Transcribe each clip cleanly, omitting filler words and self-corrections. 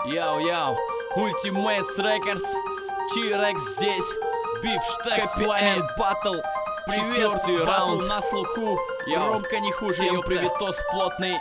Яу-яу, Ultimates Records, T-Rex здесь, Бифштекс, с вами батл, четвертый раунд на слуху, Ромка не хуже, ее привитос плотный.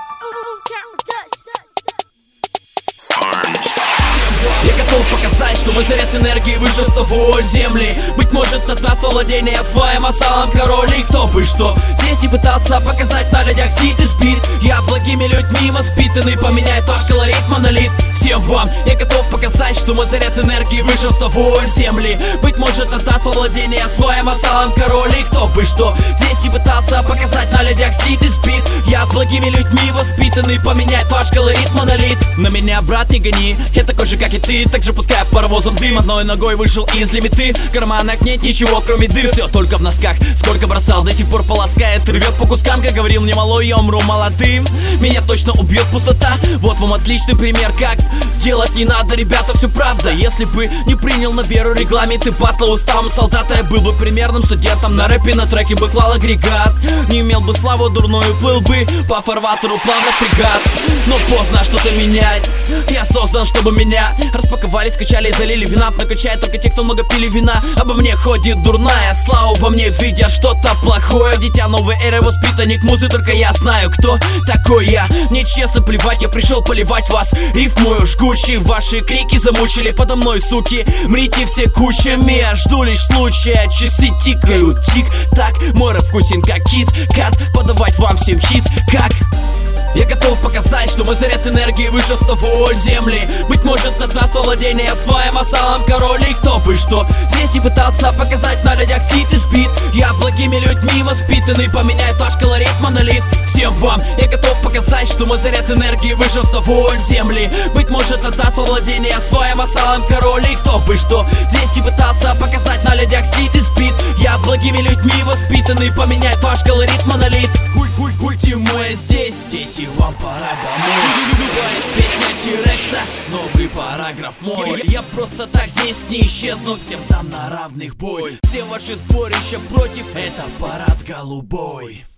Я готов показать, что мой заряд энергии выше 100 вольт земли. Быть может, отдаст владение своим осалом король. И кто бы что здесь не пытался показать на людях сит и спид. Я благими людьми воспитанный, поменяет ваш колорит монолит. Всем вам я готов показать, что мой заряд энергии выше 100 вольт земли. Быть может, отдаст владение своим осалом король. И кто бы что здесь не пытался показать на людях сит и спид. Я благими людьми воспитанный, поменяет ваш колорит монолит. На меня, брат, не гони, я такой же, как и ты. Также пускай паровозом дым, одной ногой вышел из лимиты. В карманах нет ничего, кроме дыр, все только в носках. Сколько бросал, до сих пор полоскает, рвет по кускам. Как говорил мне малой, я умру молодым. Меня точно убьет пустота. Вот вам отличный пример, как делать не надо, ребята, все правда. Если бы не принял на веру регламенты батла уставом солдата, я был бы примерным студентом. На рэпе на треке бы клал агрегат. Не имел бы славу дурную, плыл бы по фарватеру плавно фрегат. Но поздно что-то менять, я создан, чтобы меня распаковали, скачали и залили вина. Накачает только те, кто много пили вина. Обо мне ходит дурная слава, во мне видя что-то плохое. Дитя новой эры, воспитанник музы, только я знаю, кто такой я. Мне честно плевать, я пришел поливать вас. Рифмую жгучие, ваши крики замучили подо мной, суки. Мрите все кучами, я жду лишь случая. Часы тикают, тик-так, мой рэп вкусен как кит-кат. Подавать вам всем хит, как я готов показать, что мой заряд энергии выше 100 вольт земли. Быть может, отдаст владение своим осалом король. И кто бы что здесь не пытался показать на людях сит и спид. Я благими людьми воспитанный, поменяет ваш колорит монолит. Всем вам я готов показать, что мой заряд энергии выше 100 вольт земли. Быть может, отдаст владение своим осалом король. И кто бы что здесь не пытался показать на людях сит и спид. Я благими людьми воспитанный, поменяет ваш колорит монолит. Ультимейт здесь, дети, вам пора домой. Бывает песня T-Rex'а, новый параграф мой. Я просто так здесь не исчезну, всем дам на равных бой. Все ваши сборища против, это парад голубой.